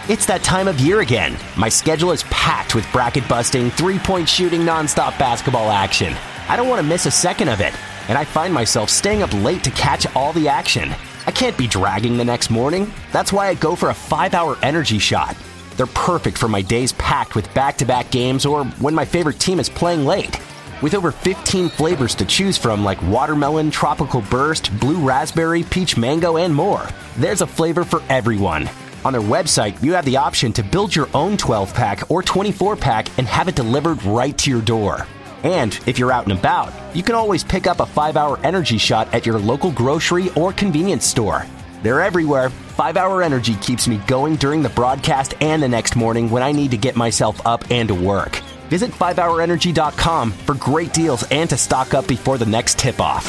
It's that time of year again. My schedule is packed with bracket-busting, three-point shooting, nonstop basketball action. I don't want to miss a second of it, and I find myself staying up late to catch all the action. I can't be dragging the next morning. That's why I go for a 5-hour energy shot. They're perfect for my days packed with back-to-back games or when my favorite team is playing late. With over 15 flavors to choose from like watermelon, tropical burst, blue raspberry, peach mango, and more, there's a flavor for everyone. On their website, you have the option to build your own 12-pack or 24-pack and have it delivered right to your door. And if you're out and about, you can always pick up a 5-hour energy shot at your local grocery or convenience store. They're everywhere. 5-hour energy keeps me going during the broadcast and the next morning when I need to get myself up and to work. Visit 5hourenergy.com for great deals and to stock up before the next tip-off.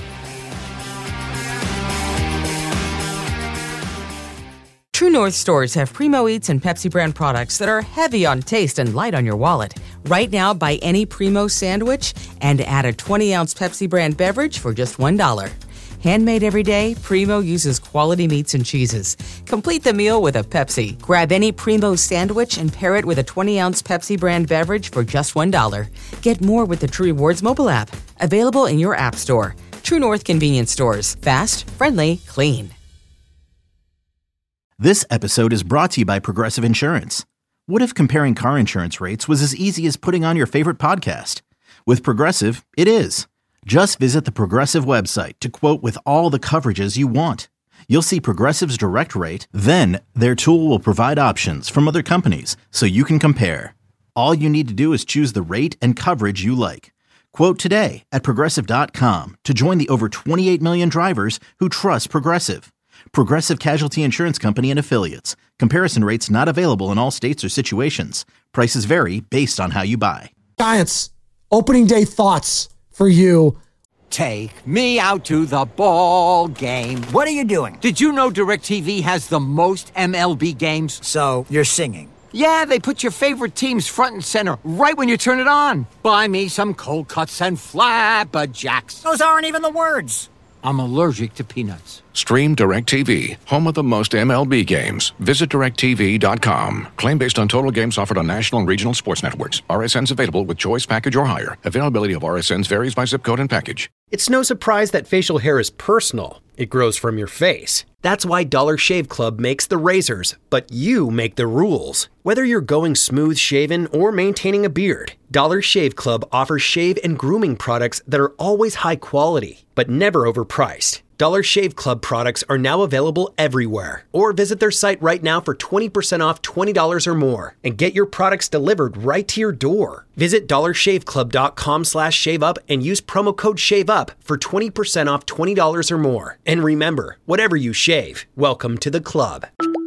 True North stores have Primo Eats and Pepsi brand products that are heavy on taste and light on your wallet. Right now, buy any Primo sandwich and add a 20-ounce Pepsi brand beverage for just $1. Handmade every day, Primo uses quality meats and cheeses. Complete the meal with a Pepsi. Grab any Primo sandwich and pair it with a 20-ounce Pepsi brand beverage for just $1. Get more with the True Rewards mobile app. Available in your app store. True North convenience stores. Fast, friendly, clean. This episode is brought to you by Progressive Insurance. What if comparing car insurance rates was as easy as putting on your favorite podcast? With Progressive, it is. Just visit the Progressive website to quote with all the coverages you want. You'll see Progressive's direct rate, then their tool will provide options from other companies so you can compare. All you need to do is choose the rate and coverage you like. Quote today at Progressive.com to join the over 28 million drivers who trust Progressive. Progressive Casualty Insurance Company and Affiliates. Comparison rates not available in all states or situations. Prices vary based on how you buy. Giants, opening day thoughts for you. Take me out to the ball game. What are you doing? Did you know DirecTV has the most MLB games? So you're singing. Yeah, they put your favorite teams front and center right when you turn it on. Buy me some cold cuts and flapjacks. Those aren't even the words. I'm allergic to peanuts. Stream DirecTV, home of the most MLB games. Visit DirecTV.com. Claim based on total games offered on national and regional sports networks. RSNs available with choice package or higher. Availability of RSNs varies by zip code and package. It's no surprise that facial hair is personal. It grows from your face. That's why Dollar Shave Club makes the razors, but you make the rules. Whether you're going smooth shaven or maintaining a beard, Dollar Shave Club offers shave and grooming products that are always high quality, but never overpriced. Dollar Shave Club products are now available everywhere. Or visit their site right now for 20% off $20 or more and get your products delivered right to your door. Visit dollarshaveclub.com/shaveup and use promo code SHAVEUP for 20% off $20 or more. And remember, whatever you shave, welcome to the club.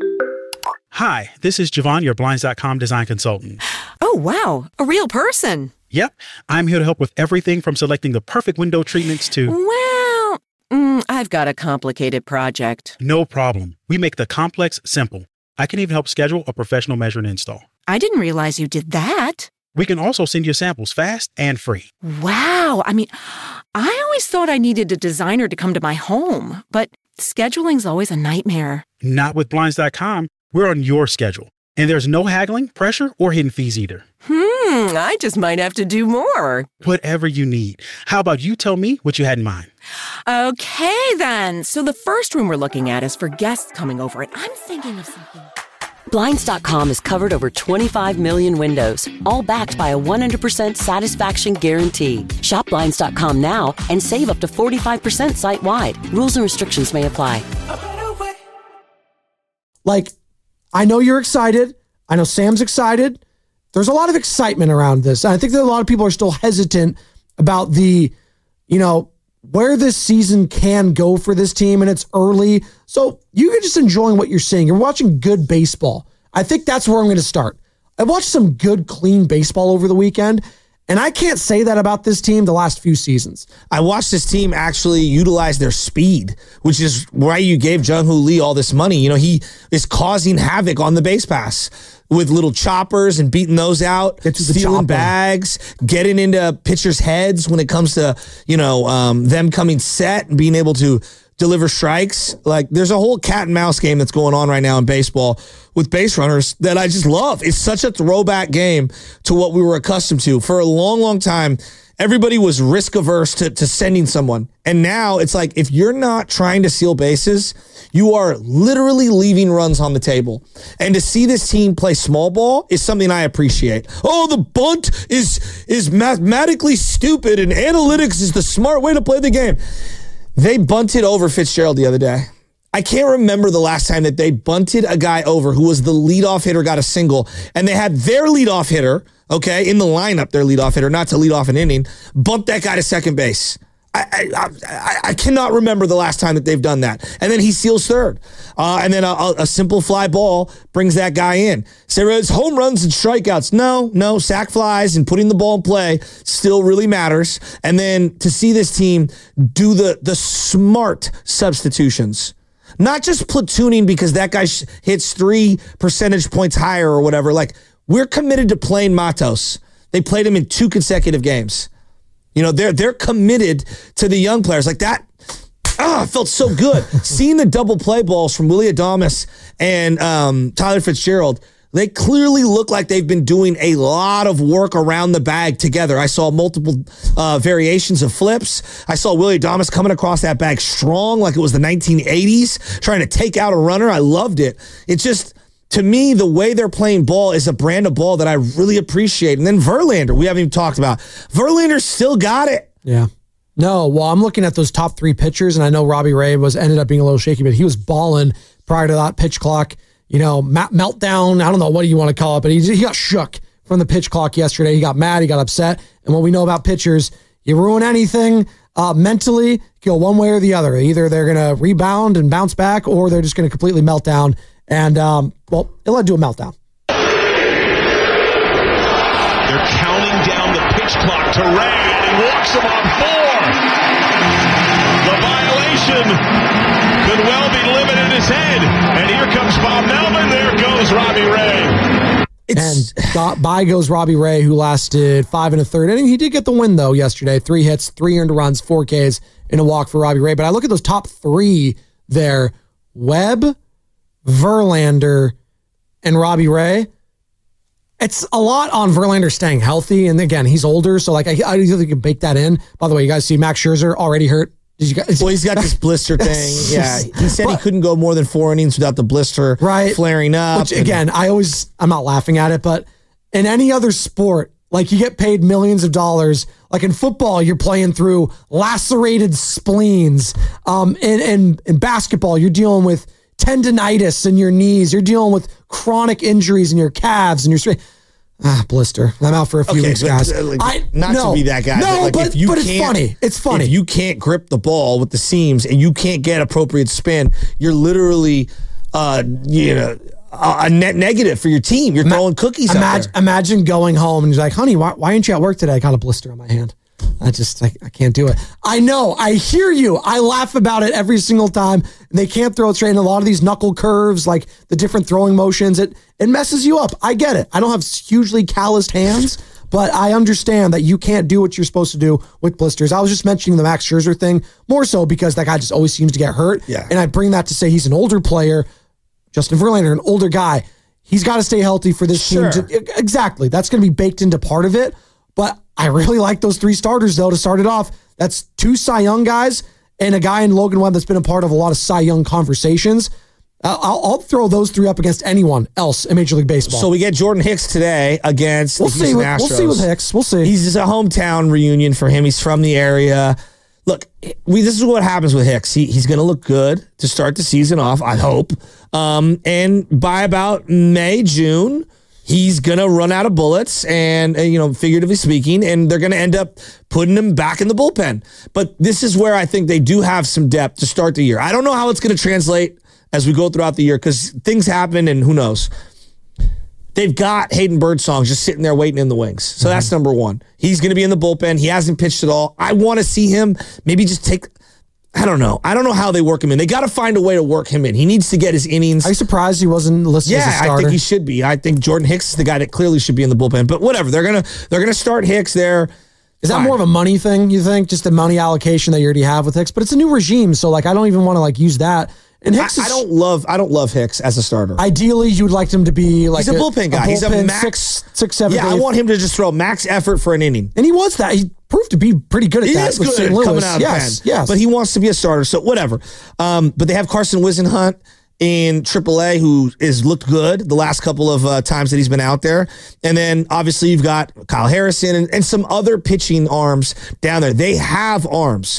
Hi, this is Javon, your Blinds.com design consultant. Oh, wow. A real person. Yep. I'm here to help with everything from selecting the perfect window treatments to... Well, I've got a complicated project. No problem. We make the complex simple. I can even help schedule a professional measure and install. I didn't realize you did that. We can also send you samples fast and free. Wow. I mean, I always thought I needed a designer to come to my home, but scheduling's always a nightmare. Not with Blinds.com. We're on your schedule. And there's no haggling, pressure, or hidden fees either. I just might have to do more. Whatever you need. How about you tell me what you had in mind? Okay, then. So the first room we're looking at is for guests coming over, and I'm thinking of something. Blinds.com has covered over 25 million windows, all backed by a 100% satisfaction guarantee. Shop Blinds.com now and save up to 45% site-wide. Rules and restrictions may apply. Like, I know you're excited. I know Sam's excited. There's a lot of excitement around this. I think that a lot of people are still hesitant about the, where this season can go for this team, and it's early. So you're just enjoying what you're seeing. You're watching good baseball. I think that's where I'm going to start. I watched some good, clean baseball over the weekend, and I can't say that about this team the last few seasons. I watched this team actually utilize their speed, which is why you gave Jung-Hoo Lee all this money. He is causing havoc on the base pass with little choppers and beating those out, stealing bags, getting into pitchers' heads when it comes to, them coming set and being able to deliver strikes. Like, there's a whole cat and mouse game that's going on right now in baseball with base runners that I just love. It's such a throwback game to what we were accustomed to. For a long, long time, everybody was risk averse to sending someone. And now it's like, if you're not trying to steal bases, you are literally leaving runs on the table. And to see this team play small ball is something I appreciate. Oh, the bunt is mathematically stupid and analytics is the smart way to play the game. They bunted over Fitzgerald the other day. I can't remember the last time that they bunted a guy over who was the leadoff hitter, got a single, and they had their leadoff hitter, okay, in the lineup, their leadoff hitter, not to lead off an inning, bump that guy to second base. I cannot remember the last time that they've done that. And then he steals third. And then a simple fly ball brings that guy in. So it's home runs and strikeouts. No, sac flies and putting the ball in play still really matters. And then to see this team do the smart substitutions. Not just platooning because that guy hits 3 percentage points higher or whatever. Like, we're committed to playing Matos. They played him in 2 consecutive games. You know, they're committed to the young players. Like that, it felt so good. Seeing the double play balls from Willy Adames and Tyler Fitzgerald, they clearly look like they've been doing a lot of work around the bag together. I saw multiple variations of flips. I saw Willy Adames coming across that bag strong like it was the 1980s, trying to take out a runner. I loved it. It's just, to me, the way they're playing ball is a brand of ball that I really appreciate. And then Verlander, we haven't even talked about. Verlander still got it. Yeah. No, well, I'm looking at those top 3 pitchers, and I know Robbie Ray ended up being a little shaky, but he was balling prior to that pitch clock. You know, meltdown, I don't know what you want to call it, but he got shook from the pitch clock yesterday. He got mad, he got upset. And what we know about pitchers, you ruin anything mentally, go one way or the other. Either they're going to rebound and bounce back, or they're just going to completely melt down. And, well, it led to a meltdown. They're counting down the pitch clock to Ray, and he walks him on 4. The violation could well be living in his head. And here comes Bob Melvin. There goes Robbie Ray. And by goes Robbie Ray, who lasted 5 1/3 inning. He did get the win, though, yesterday. 3 hits, 3 earned runs, 4 Ks, and a walk for Robbie Ray. But I look at those top 3 there. Webb, Verlander, and Robbie Ray. It's a lot on Verlander staying healthy. And again, he's older, so like I think you can bake that in. By the way, you guys see Max Scherzer already hurt. Did you guys? Well, he's got this blister thing. Yeah, he said he couldn't go more than 4 innings without the blister flaring up. Which again, I'm not laughing at it, but in any other sport, like you get paid millions of dollars. Like in football, you're playing through lacerated spleens. In basketball, you're dealing with tendonitis in your knees. You're dealing with chronic injuries in your calves and your blister. I'm out for a few weeks, guys. To be that guy. But it's funny. It's funny. If you can't grip the ball with the seams and you can't get appropriate spin, you're literally, a net negative for your team. You're throwing cookies out there. Imagine going home and you're like, honey, why aren't you at work today? I got a blister on my hand. I can't do it. I know. I hear you. I laugh about it every single time. They can't throw it straight. And a lot of these knuckle curves, like the different throwing motions, it messes you up. I get it. I don't have hugely calloused hands, but I understand that you can't do what you're supposed to do with blisters. I was just mentioning the Max Scherzer thing more so because that guy just always seems to get hurt. Yeah. And I bring that to say he's an older player. Justin Verlander, an older guy. He's got to stay healthy for this team. Exactly. That's going to be baked into part of it. But I really like those 3 starters, though, to start it off. That's 2 Cy Young guys and a guy in Logan Webb that's been a part of a lot of Cy Young conversations. I'll throw those 3 up against anyone else in Major League Baseball. So we get Jordan Hicks today against the Houston Astros. We'll see with Hicks. We'll see. He's just a hometown reunion for him. He's from the area. Look, this is what happens with Hicks. He's going to look good to start the season off, I hope. And by about May, June, he's going to run out of bullets and, figuratively speaking, and they're going to end up putting him back in the bullpen. But this is where I think they do have some depth to start the year. I don't know how it's going to translate as we go throughout the year because things happen and who knows. They've got Hayden Birdsong just sitting there waiting in the wings. So that's number 1. He's going to be in the bullpen. He hasn't pitched at all. I want to see him maybe just take... I don't know how they work him in. They got to find a way to work him in. He needs to get his innings. Are you surprised he wasn't listed as a starter? I think he should be. I think Jordan Hicks is the guy that clearly should be in the bullpen. But whatever, they're gonna start Hicks there. Is that fine. more of a money thing, you think? Just a money allocation that you already have with Hicks? But it's a new regime, so like I don't even want to like use that. And Hicks I don't love Hicks as a starter. Ideally, you would like him to be like he's a bullpen guy. He's a max 6-7. Yeah, I want him to just throw max effort for an inning. And he was that. He proved to be pretty good at that. He is good coming out of the pen. Yes. But he wants to be a starter, so whatever. But they have Carson Wisenhunt in AAA, who has looked good the last couple of times that he's been out there. And then obviously you've got Kyle Harrison and some other pitching arms down there. They have arms.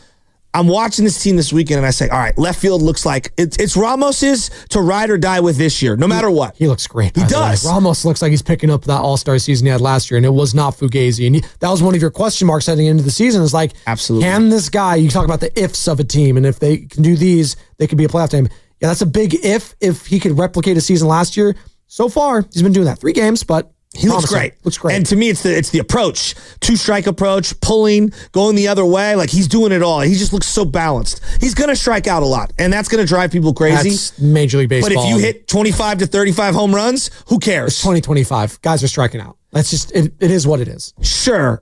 I'm watching this team this weekend and I say, all right, left field looks like it's Ramos's to ride or die with this year, no matter what. He looks great. He does. Ramos looks like he's picking up that all-star season he had last year, and it was not Fugazi. And that was one of your question marks heading into the season. Is like, absolutely, can this guy, you talk about the ifs of a team, and if they can do these, they could be a playoff team. Yeah, that's a big if he could replicate a season last year. So far, he's been doing that 3 games, but he looks great. Looks great. And to me, it's the approach. 2-strike approach, pulling, going the other way. Like, he's doing it all. He just looks so balanced. He's going to strike out a lot, and that's going to drive people crazy. That's Major League Baseball. But if you hit 25 to 35 home runs, who cares? It's 2025. Guys are striking out. That's just, it is what it is. Sure.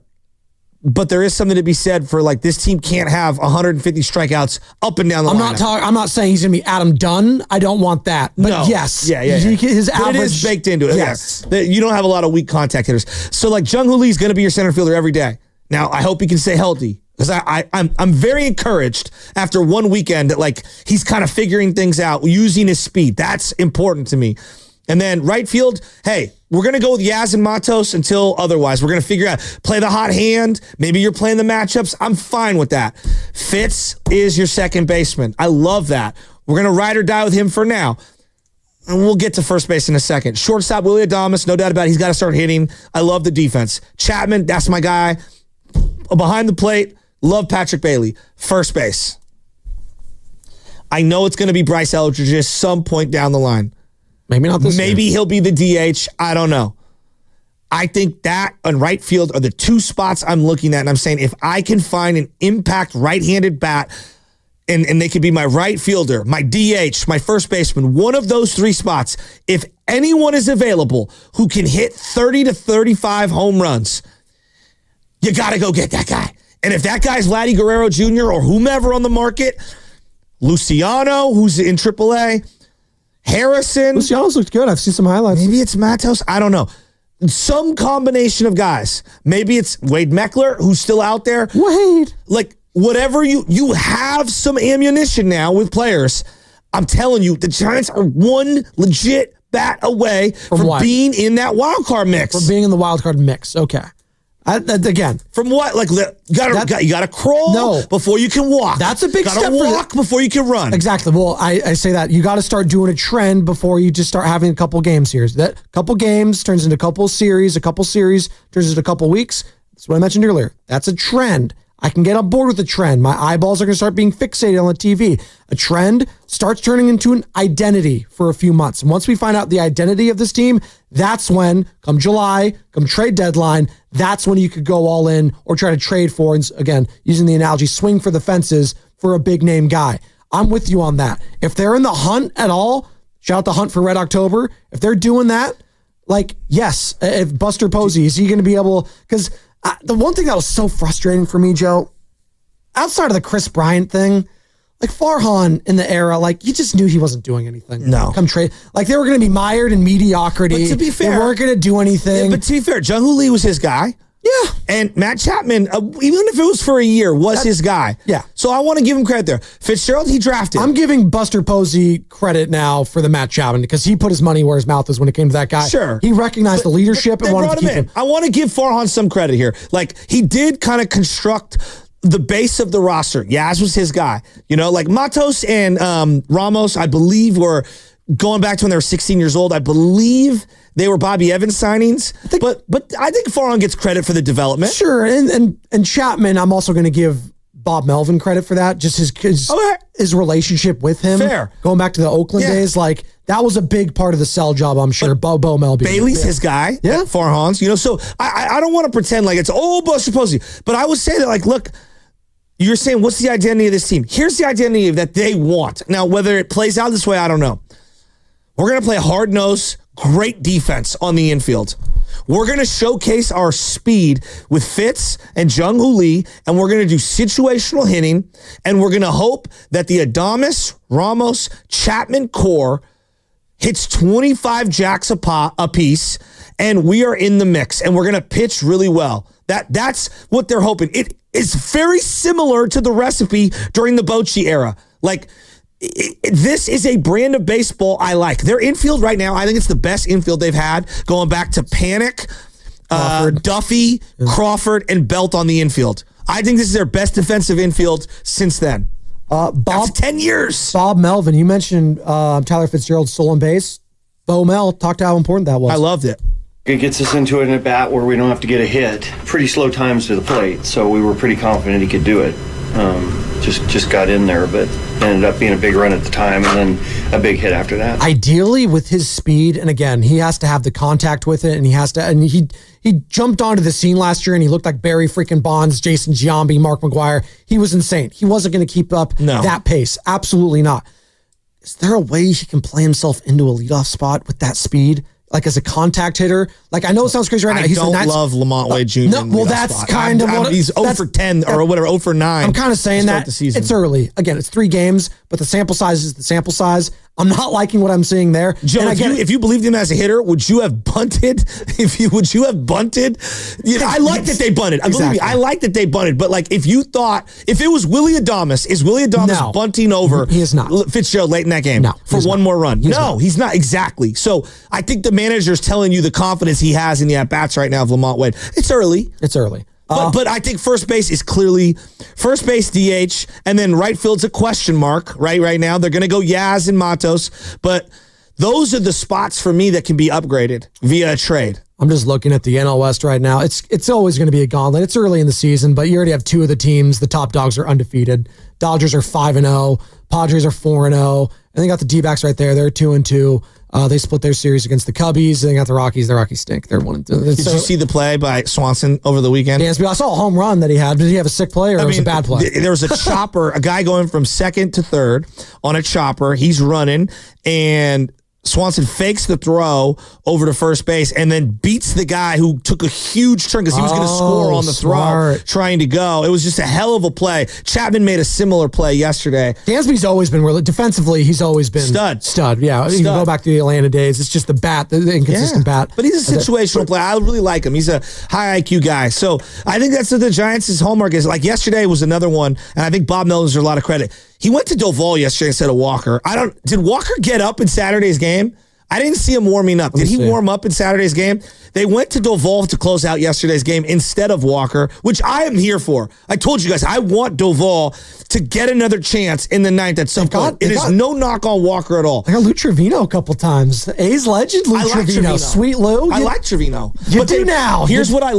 But there is something to be said for, like, this team can't have 150 strikeouts up and down the line. I'm not saying he's going to be Adam Dunn. I don't want that. But no. yes. Yeah. His but average. It is baked into it. Yes. Yeah. You don't have a lot of weak contact hitters. So, like, Jung Hoo Lee is going to be your center fielder every day. Now, I hope he can stay healthy. Because I'm very encouraged after one weekend that, like, he's kind of figuring things out, using his speed. That's important to me. And then right field, hey, we're going to go with Yaz and Matos until otherwise. We're going to figure out, play the hot hand. Maybe you're playing the matchups. I'm fine with that. Fitz is your second baseman. I love that. We're going to ride or die with him for now. And we'll get to first base in a second. Shortstop, Willy Adames, no doubt about it. He's got to start hitting. I love the defense. Chapman, that's my guy. Behind the plate, love Patrick Bailey. First base. I know it's going to be Bryce Eldridge at some point down the line. Maybe not this Maybe year. He'll be the DH. I don't know. I think that and right field are the 2 spots I'm looking at, and I'm saying if I can find an impact right-handed bat, and they could be my right fielder, my DH, my first baseman, one of those 3 spots, if anyone is available who can hit 30 to 35 home runs, you got to go get that guy. And if that guy's Vladdy Guerrero Jr. or whomever on the market, Luciano, who's in AAA, Harrison. Luciano's looked good. I've seen some highlights. Maybe it's Matos. I don't know. Some combination of guys. Maybe it's Wade Meckler, who's still out there. Wade. Like, whatever you have some ammunition now with players. I'm telling you, the Giants are one legit bat away from being in that wild card mix. From being in the wild card mix. Okay. Again, from what? Like, you got to crawl before you can walk. That's a big step. Got to walk before you can run. Exactly. Well, I say that you got to start doing a trend before you just start having a couple games here. That couple games turns into a couple series turns into a couple weeks. That's what I mentioned earlier. That's a trend. I can get on board with the trend. My eyeballs are going to start being fixated on the TV. A trend starts turning into an identity for a few months. And once we find out the identity of this team, that's when, come July, come trade deadline, that's when you could go all in or try to trade for, and again, using the analogy, swing for the fences for a big name guy. I'm with you on that. If they're in the hunt at all, shout out the hunt for Red October. If they're doing that, like, yes, if Buster Posey, is he going to be able, because the one thing that was so frustrating for me, Joe, outside of the Chris Bryant thing, like Farhan in the era, like you just knew he wasn't doing anything. No. Come trade. Like they were going to be mired in mediocrity. But to be fair, they weren't going to do anything. Yeah, but to be fair, Jung Hoo Lee was his guy. Yeah. And Matt Chapman, even if it was for a year, was his guy. Yeah. So I want to give him credit there. Fitzgerald, he drafted. I'm giving Buster Posey credit now for the Matt Chapman because he put his money where his mouth is when it came to that guy. Sure. He recognized the leadership and wanted to keep him. I want to give Farhan some credit here. Like, he did kind of construct the base of the roster. Yaz was his guy. You know, like Matos and Ramos, I believe, were going back to when they were 16 years old. I believe they were Bobby Evans signings. But I think Farhan gets credit for the development. Sure. And Chapman, I'm also going to give Bob Melvin credit for that. Just his relationship with him. Fair. Going back to the Oakland days, like that was a big part of the sell job, I'm sure. Bo Melvin. Bailey's his guy. Yeah. Farhan's. You know, so I don't want to pretend like it's Buster Posey. But I would say that, like, look, you're saying, what's the identity of this team? Here's the identity that they want. Now, whether it plays out this way, I don't know. We're going to play hard-nosed, great defense on the infield. We're going to showcase our speed with Fitz and Jung-Hoo Lee, and we're going to do situational hitting, and we're going to hope that the Adames, Ramos, Chapman core hits 25 jacks a piece, and we are in the mix, and we're going to pitch really well. That's what they're hoping. It is very similar to the recipe during the Bochy era. Like, this is a brand of baseball I like. Their infield right now, I think it's the best infield they've had, going back to Panic, Duffy, Crawford, and Belt on the infield. I think this is their best defensive infield since then. That's 10 years. Bob Melvin, you mentioned Tyler Fitzgerald's stolen base. Bo Mel talked how important that was. I loved it. It gets us into an at-bat where we don't have to get a hit. Pretty slow times to the plate, so we were pretty confident he could do it. Just got in there, but ended up being a big run at the time and then a big hit after that. Ideally, with his speed, and again, he has to have the contact with it, and he jumped onto the scene last year, and he looked like Barry freaking Bonds, Jason Giambi, Mark McGwire. He was insane. He wasn't going to keep up that pace. Absolutely not. Is there a way he can play himself into a leadoff spot with that speed? Like as a contact hitter, like I know it sounds crazy right now. I don't love Lamont Wade Jr. No, well, that's kind of what he's 0 for 10 or whatever, 0 for 9. I'm kind of saying that it's early. Again, it's 3 games, but the sample size is the sample size. I'm not liking what I'm seeing there. Joe, if you believed him as a hitter, would you have bunted? Would you have bunted? I like that they bunted. Exactly. Believe me, I like that they bunted. But like, if you thought if it was Willy Adames, is Willy Adames bunting over? He is not. Fitzgerald late in that game for one more run. He's not exactly. So I think the manager's telling you the confidence he has in the at bats right now of Lamont Wade. It's early. But I think first base is clearly first base DH, and then right field's a question mark right now. They're going to go Yaz and Matos, but those are the spots for me that can be upgraded via a trade. I'm just looking at the NL West right now. It's always going to be a gauntlet. It's early in the season, but you already have 2 of the teams. The top dogs are undefeated. Dodgers are 5-0. Padres are 4-0. And they got the D-backs right there. They're 2-2. They split their series against the Cubbies. They got the Rockies. The Rockies stink. They're 1-2. Did you see the play by Swanson over the weekend? Dansby, I saw a home run that he had. Did he have a sick play or was it a bad play? There was a chopper, a guy going from second to third on a chopper. He's running, and Swanson fakes the throw over to first base and then beats the guy who took a huge turn because he was going to score on the throw trying to go. It was just a hell of a play. Chapman made a similar play yesterday. Dansby's always been really defensively. He's always been stud. Yeah, you can go back to the Atlanta days. It's just the bat, the inconsistent bat. But he's a situational player. I really like him. He's a high IQ guy. So I think that's what the Giants' homework is. Like yesterday was another one, and I think Bob Melvin deserves a lot of credit. He went to Doval yesterday instead of Walker. Did Walker get up in Saturday's game? I didn't see him warming up. Did he warm up in Saturday's game? They went to Doval to close out yesterday's game instead of Walker, which I am here for. I told you guys, I want Doval to get another chance in the 9th at some point. It is no knock on Walker at all. I got Lou Trevino a couple times. The A's legend, Lou Trevino. Sweet Lou. I like Trevino. You do now. Here's what I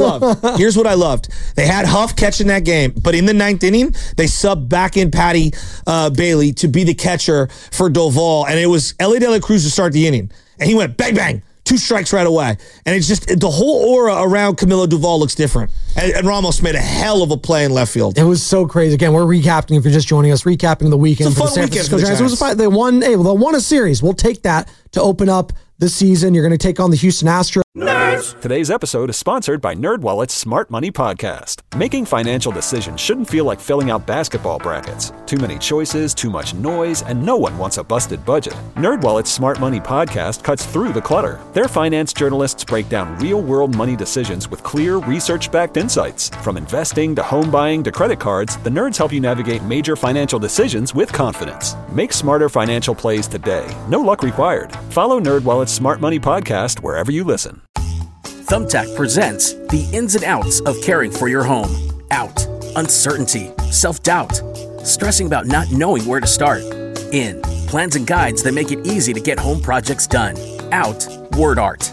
loved. They had Huff catching that game, but in the 9th inning, they subbed back in Patty Bailey to be the catcher for Doval, and it was Ellie De La Cruz to start the inning. And he went bang, bang, 2 strikes right away. And it's just the whole aura around Camilo Doval looks different. And Ramos made a hell of a play in left field. It was so crazy. Again, we're recapping, if you're just joining us, recapping the weekend for the San Francisco Giants. It was a fight. They won a series. We'll take that to open up the season. You're going to take on the Houston Astros. Nerds! Today's episode is sponsored by NerdWallet's Smart Money Podcast. Making financial decisions shouldn't feel like filling out basketball brackets. Too many choices, too much noise, and no one wants a busted budget. NerdWallet's Smart Money Podcast cuts through the clutter. Their finance journalists break down real-world money decisions with clear, research-backed insights. From investing to home buying to credit cards, the nerds help you navigate major financial decisions with confidence. Make smarter financial plays today. No luck required. Follow NerdWallet's Smart Money Podcast wherever you listen. Thumbtack presents the ins and outs of caring for your home. Out, uncertainty, self-doubt, stressing about not knowing where to start. In, plans and guides that make it easy to get home projects done. Out, word art.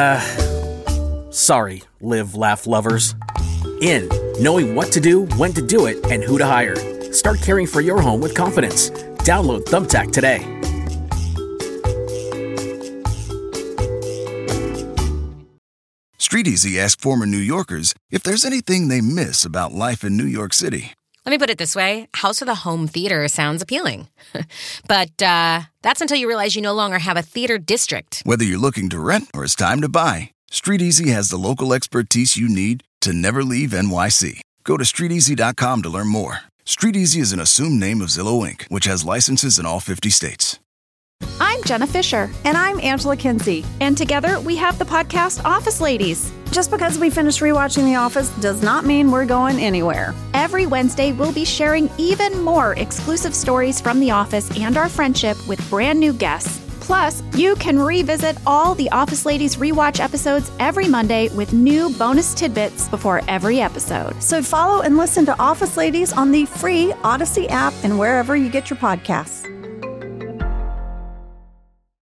Sorry, live, laugh lovers. In, knowing what to do, when to do it, and who to hire. Start caring for your home with confidence. Download Thumbtack today. StreetEasy asked former New Yorkers if there's anything they miss about life in New York City. Let me put it this way. House with a home theater sounds appealing. But that's until you realize you no longer have a theater district. Whether you're looking to rent or it's time to buy, StreetEasy has the local expertise you need to never leave NYC. Go to StreetEasy.com to learn more. StreetEasy is an assumed name of Zillow Inc., which has licenses in all 50 states. I'm Jenna Fisher. And I'm Angela Kinsey. And together we have the podcast Office Ladies. Just because we finished rewatching The Office does not mean we're going anywhere. Every Wednesday, we'll be sharing even more exclusive stories from The Office and our friendship with brand new guests. Plus, you can revisit all the Office Ladies rewatch episodes every Monday with new bonus tidbits before every episode. So follow and listen to Office Ladies on the free Odyssey app and wherever you get your podcasts.